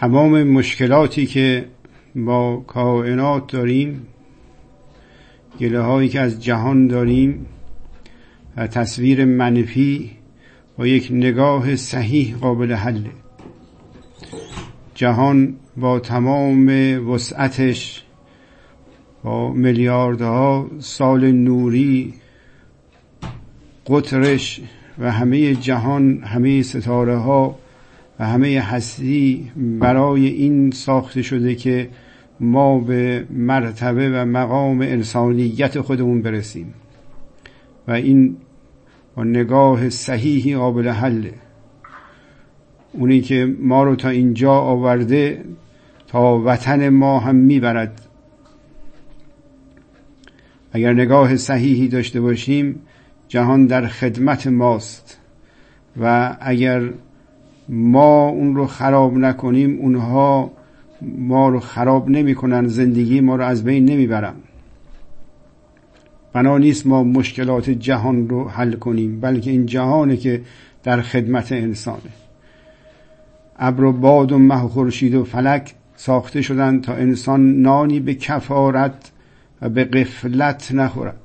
تمام مشکلاتی که با کائنات داریم، گله هایی که از جهان داریم و تصویر منفی با یک نگاه صحیح قابل حله. جهان با تمام وسعتش، با میلیاردها سال نوری، قطرش و همه جهان، همه ستاره ها و همه هستی برای این ساخته شده که ما به مرتبه و مقام انسانیت خودمون برسیم و این با نگاه صحیحی قابل حله. اونی که ما رو تا اینجا آورده تا وطن ما هم میبرد. اگر نگاه صحیحی داشته باشیم جهان در خدمت ماست و اگر ما اون رو خراب نکنیم اونها ما رو خراب نمی کنن، زندگی ما رو از بین نمی برن. بنا نیست ما مشکلات جهان رو حل کنیم، بلکه این جهانه که در خدمت انسانه. ابر و باد و مه و خورشید و فلک ساخته شدن تا انسان نانی به کفارت و به غفلت نخورد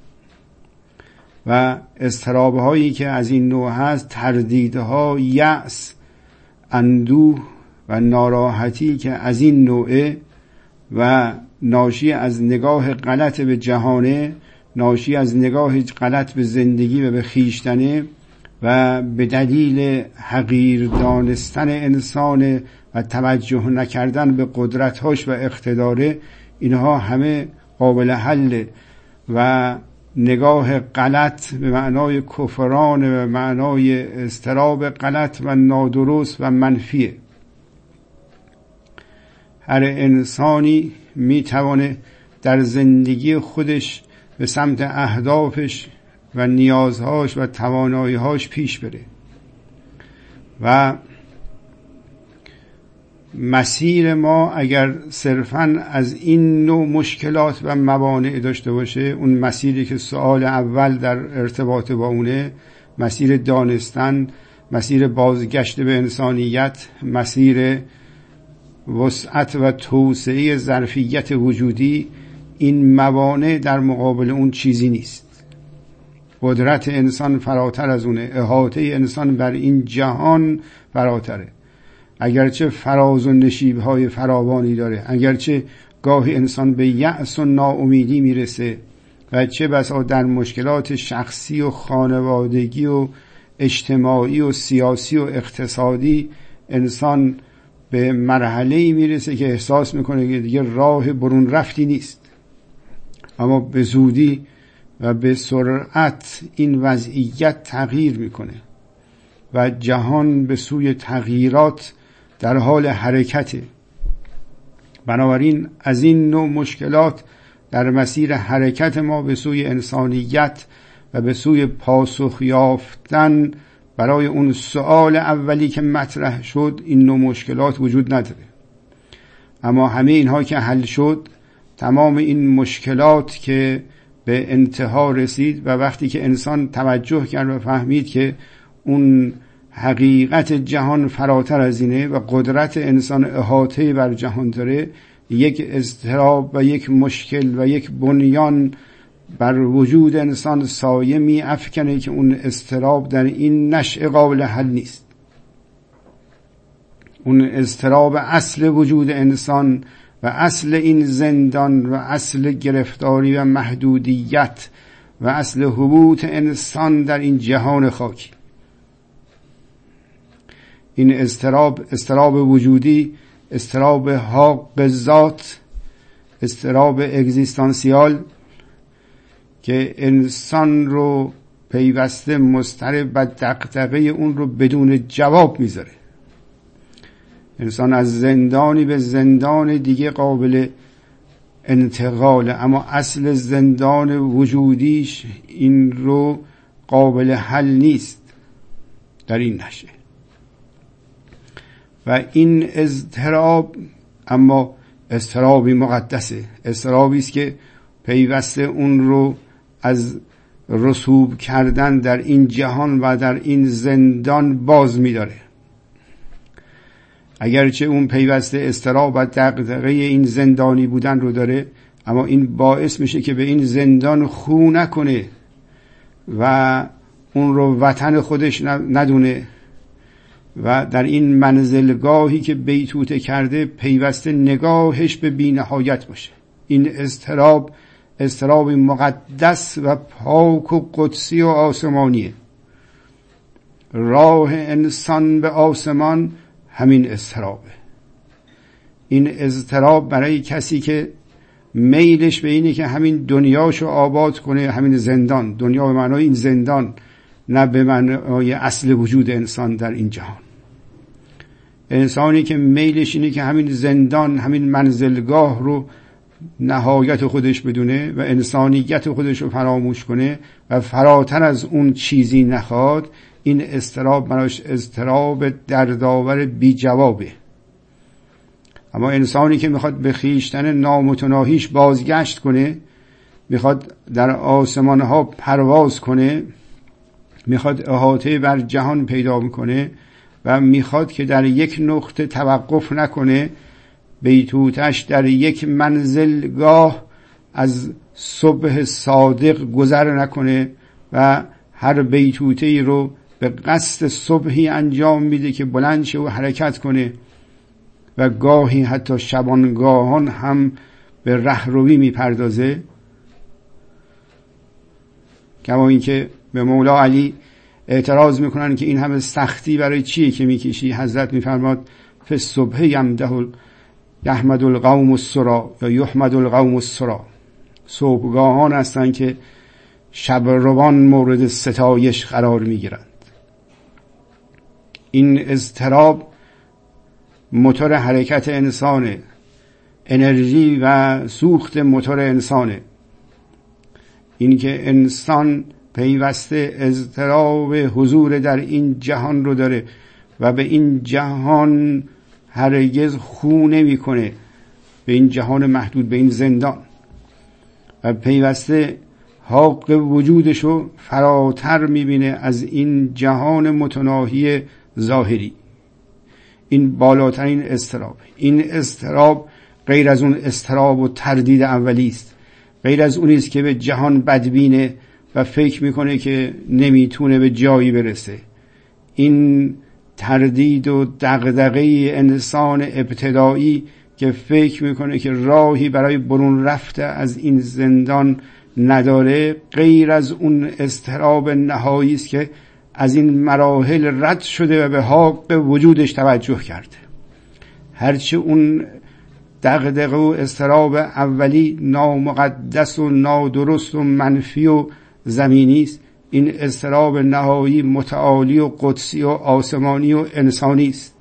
و اضطراب‌هایی که از این نوع هست، تردیدها، یأس، اندوه و ناراحتی که از این نوعه و ناشی از نگاه غلط به جهانه، ناشی از نگاه غلط به زندگی و به خویشتنه و به دلیل حقیر دانستن انسان و توجه نکردن به قدرت‌هاش و اقتداره، اینها همه قابل حل و نگاه غلط به معنای کفران و معنای اضطراب غلط و نادرست و منفیه. هر انسانی میتونه در زندگی خودش به سمت اهدافش و نیازهاش و تواناییهاش پیش بره و مسیر ما اگر صرفاً از این نوع مشکلات و موانع داشته باشه، اون مسیری که سوال اول در ارتباط با اونه، مسیر دانستن، مسیر بازگشت به انسانیت، مسیر وسعت و توسعه ظرفیت وجودی، این موانع در مقابل اون چیزی نیست. قدرت انسان فراتر از اونه، احاطه انسان بر این جهان فراتره. اگرچه فراز و نشیب‌های فراوانی داره، اگرچه گاهی انسان به یأس و ناامیدی میرسه و چه بسا در مشکلات شخصی و خانوادگی و اجتماعی و سیاسی و اقتصادی انسان به مرحله‌ای میرسه که احساس میکنه که دیگه راه برون رفتی نیست، اما به زودی و به سرعت این وضعیت تغییر میکنه و جهان به سوی تغییرات در حال حرکته. بنابراین از این نوع مشکلات در مسیر حرکت ما به سوی انسانیت و به سوی پاسخ یافتن برای اون سؤال اولی که مطرح شد، این نوع مشکلات وجود نداره. اما همه اینها که حل شد، تمام این مشکلات که به انتها رسید و وقتی که انسان توجه کرد و فهمید که اون حقیقت جهان فراتر از اینه و قدرت انسان احاطه بر جهان داره، یک اضطراب و یک مشکل و یک بنیان بر وجود انسان سایه می افکنه که اون اضطراب در این نشأه قابل حل نیست. اون اضطراب اصل وجود انسان و اصل این زندان و اصل گرفتاری و محدودیت و اصل هبوط انسان در این جهان خاکی. این اضطراب وجودی، اضطراب حق ذات، اضطراب اگزیستانسیال که انسان رو پیوسته مضطرب و دغدغه اون رو بدون جواب میذاره. انسان از زندانی به زندان دیگه قابل انتقاله، اما اصل زندان وجودیش این رو قابل حل نیست در این نشأه. و این اضطراب اما اضطرابی مقدسه، اضطرابی است که پیوسته اون رو از رسوب کردن در این جهان و در این زندان باز می‌داره. اگرچه اون پیوسته اضطراب و دغدغه این زندانی بودن رو داره، اما این باعث میشه که به این زندان خو نکنه و اون رو وطن خودش ندونه و در این منزلگاهی که بیتوته کرده پیوسته نگاهش به بی‌نهایت باشه. این اضطراب مقدس و پاک و قدسی و آسمانیه. راه انسان به آسمان همین اضطرابه. این اضطراب برای کسی که میلش به اینه که همین دنیاشو آباد کنه، همین زندان، دنیا به معنای این زندان، نه به معنای اصل وجود انسان در این جهان. انسانی که میلش اینه که همین زندان، همین منزلگاه رو نهایت خودش بدونه و انسانیت خودش رو فراموش کنه و فراتر از اون چیزی نخواد، این اضطراب براش اضطراب دردآور بی جوابه. اما انسانی که میخواد به خویشتن نامتناهیش بازگشت کنه، میخواد در آسمان ها پرواز کنه، میخواد احاطه بر جهان پیدا کنه و میخواد که در یک نقطه توقف نکنه، بیتوتش در یک منزلگاه از صبح صادق گذر نکنه و هر بیتوته‌ای رو به قصد صبحی انجام میده که بلند شه و حرکت کنه و گاهی حتی شبانگاهان هم به رهروی میپردازه. کما اینکه به مولا علی اعتراض میکنن که این همه سختی برای چیه که میکشی؟ حضرت میفرماد فی الصبح یحمد القوم السرا یا یحمد القوم السرا. صبحگاهان هستن که شب روان مورد ستایش قرار میگیرند. این اضطراب موتور حرکت انسانه، انرژی و سوخت موتور انسانه. این که انسان پیوسته اضطراب حضور در این جهان رو داره و به این جهان هرگز خو نمی‌کنه، به این جهان محدود، به این زندان، و پیوسته حق وجودشو فراتر می‌بینه از این جهان متناهی ظاهری. این بالاترین اضطراب. این اضطراب غیر از اون اضطراب و تردید اولی است، غیر از اونی است که به جهان بدبینه و فکر میکنه که نمیتونه به جایی برسه. این تردید و دغدغه انسان ابتدایی که فکر میکنه که راهی برای برون رفته از این زندان نداره، غیر از اون اضطراب نهایی است که از این مراحل رد شده و به حق وجودش توجه کرده. هرچه اون دغدغه و اضطراب اولی نامقدس و نادرست و منفی و زمینی است، این اضطراب نهایی متعالی و قدسی و آسمانی و انسانی است.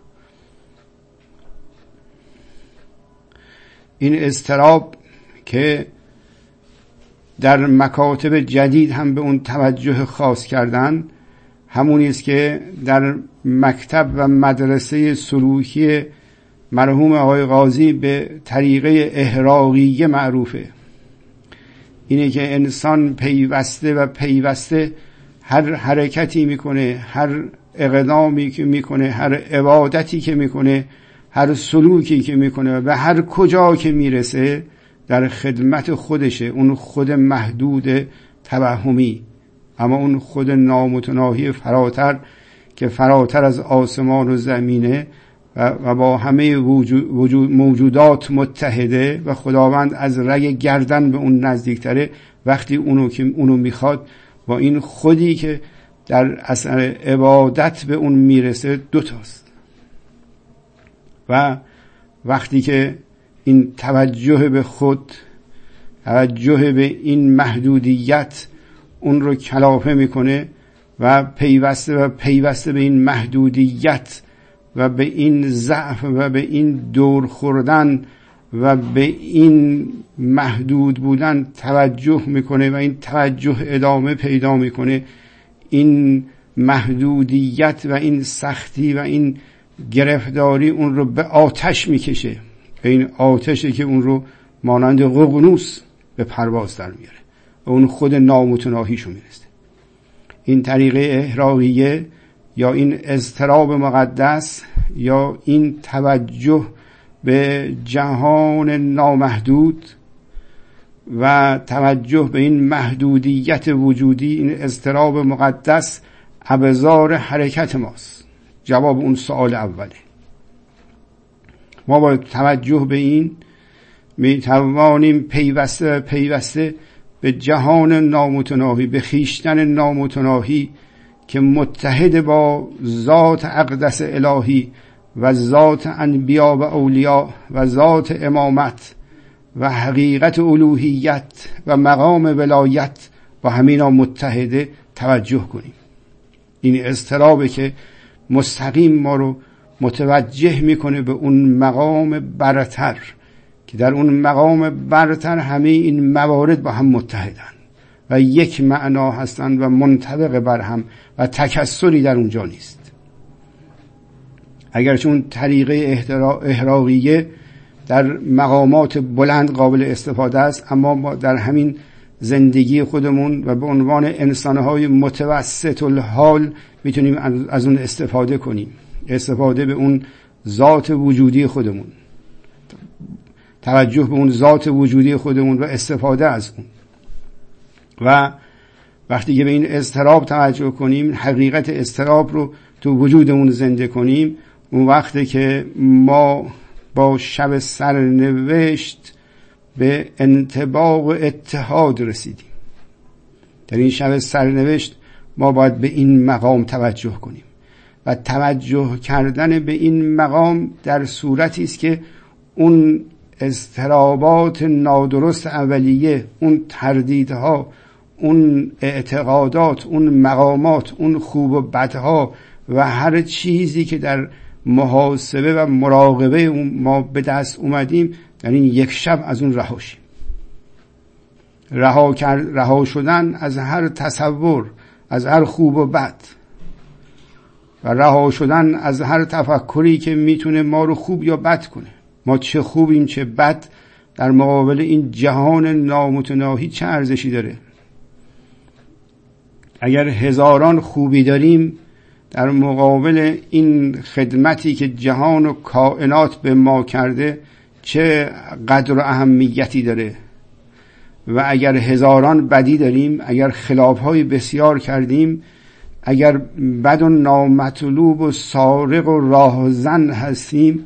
این اضطراب که در مکاتب جدید هم به اون توجه خاص کردن، همونی است که در مکتب و مدرسه سلوکی مرحوم آقای قاضی به طریقه احراقیه معروفه. اینه که انسان پیوسته هر حرکتی میکنه، هر اقدامی که میکنه، هر عبادتی که میکنه، هر سلوکی که میکنه و به هر کجا که میرسه در خدمت خودشه، اون خود محدود توهمی، اما اون خود نامتناهی فراتر که فراتر از آسمان و زمینه و با همه موجودات متحده و خداوند از رگ گردن به اون نزدیکتره. وقتی اونو میخواد با این خودی که در اثر عبادت به اون میرسه دوتاست. و وقتی که این توجه به خود، توجه به این محدودیت اون رو کلافه میکنه و پیوسته به این محدودیت و به این ضعف و به این دور خوردن و به این محدود بودن توجه میکنه و این توجه ادامه پیدا میکنه، این محدودیت و این سختی و این گرفتاری اون رو به آتش میکشه، به این آتشی که اون رو مانند ققنوس به پرواز در میاره و اون خود نامتناهیشو میرسه. این طریقه احراقیه یا این اضطراب مقدس یا این توجه به جهان نامحدود و توجه به این محدودیت وجودی، این اضطراب مقدس ابزار حرکت ماست. جواب اون سوال اوله. ما با توجه به این می توانیم پیوسته به جهان نامتناهی، به خویشتن نامتناهی که متحد با ذات اقدس الهی و ذات انبیا و اولیاء و ذات امامت و حقیقت الوهیت و مقام ولایت و همینا متحده توجه کنیم. این اضطرابه که مستقیم ما رو متوجه میکنه به اون مقام برتر که در اون مقام برتر همه این موارد با هم متحدن و یک معنا هستند و منطبق بر هم و تکسری در اونجا نیست. اگرچه اون طریقه احراقیه در مقامات بلند قابل استفاده است، اما ما در همین زندگی خودمون و به عنوان انسانهای متوسط الحال میتونیم از اون استفاده کنیم، استفاده به اون ذات وجودی خودمون، توجه به اون ذات وجودی خودمون و استفاده از اون. و وقتی که به این اضطراب توجه کنیم، حقیقت اضطراب رو تو وجودمون زنده کنیم، اون وقتی که ما با شب سرنوشت به انطباق و اتحاد رسیدیم. در این شب سرنوشت ما باید به این مقام توجه کنیم و توجه کردن به این مقام در صورتی است که اون اضطرابات نادرست اولیه، اون تردیدها، اون اعتقادات، اون مقامات، اون خوب و بدها و هر چیزی که در محاسبه و مراقبه ما به دست اومدیم، در این یک شب از اون رها شیم. رها شدن از هر تصور، از هر خوب و بد و رها شدن از هر تفکری که میتونه ما رو خوب یا بد کنه. ما چه خوبیم چه بد در مقابل این جهان نامتناهی چه ارزشی داره؟ اگر هزاران خوبی داریم در مقابل این خدمتی که جهان و کائنات به ما کرده چه قدر و اهمیتی داره؟ و اگر هزاران بدی داریم، اگر خلافهای بسیار کردیم، اگر بد و نامطلوب و سارق و راهزن هستیم،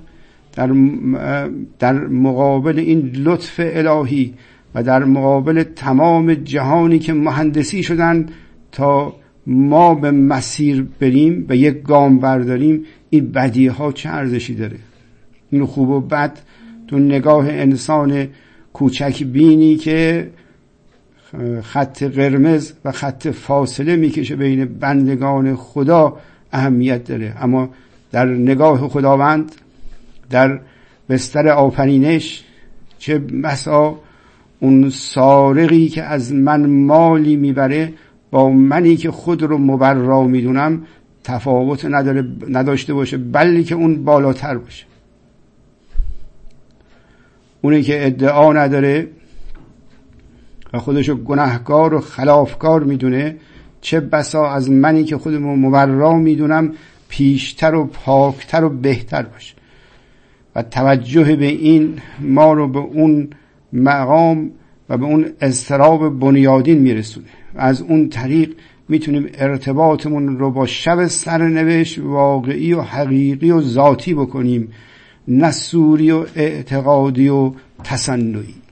در مقابل این لطف الهی و در مقابل تمام جهانی که مهندسی شدن تا ما به مسیر بریم و یک گام برداریم، این بدی ها چه ارزشی داره؟ این خوب و بد تو نگاه انسان کوچک بینی که خط قرمز و خط فاصله میکشه بین بندگان خدا اهمیت داره، اما در نگاه خداوند در بستر آفرینش چه بسا اون سارقی که از من مالی میبره با منی که خود رو مبرا میدونم تفاوت نداشته باشه، بلکه اون بالاتر باشه. اونی که ادعا نداره و خودشو گناهکار و خلافکار میدونه چه بسا از منی که خودمو مبرا میدونم پیشتر و پاکتر و بهتر باشه. و توجه به این ما رو به اون مقام و به اون اضطراب بنیادین میرسونه و از اون طریق میتونیم ارتباطمون رو با شب سرنوشت واقعی و حقیقی و ذاتی بکنیم، نه سوری و اعتقادی و تصنعی.